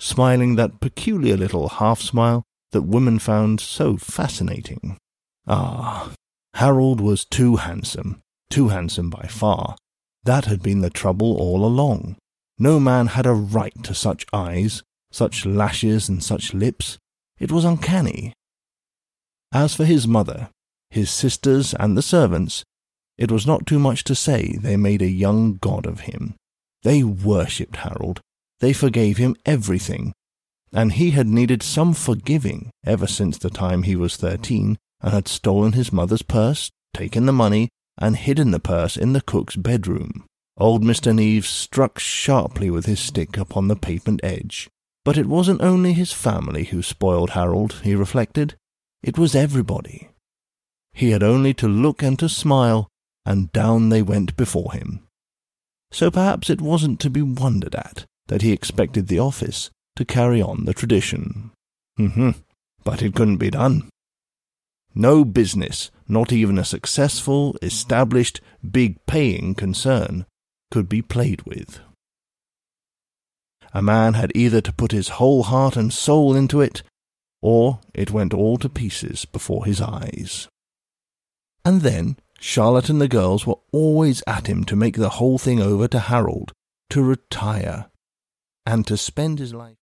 smiling that peculiar little half-smile that women found so fascinating. Ah, Harold was too handsome by far. That had been the trouble all along. No man had a right to such eyes, such lashes and such lips. It was uncanny. As for his mother, his sisters and the servants, it was not too much to say they made a young god of him. They worshipped Harold. They forgave him everything, and he had needed some forgiving ever since the time he was 13 and had stolen his mother's purse, taken the money, and hidden the purse in the cook's bedroom. Old Mr. Neave struck sharply with his stick upon the pavement edge. But it wasn't only his family who spoiled Harold, he reflected. It was everybody. He had only to look and to smile, and down they went before him. So perhaps it wasn't to be wondered at that he expected the office to carry on the tradition. But it couldn't be done. No business, not even a successful, established, big-paying concern, could be played with. A man had either to put his whole heart and soul into it, or it went all to pieces before his eyes. And then Charlotte and the girls were always at him to make the whole thing over to Harold, to retire, and to spend his life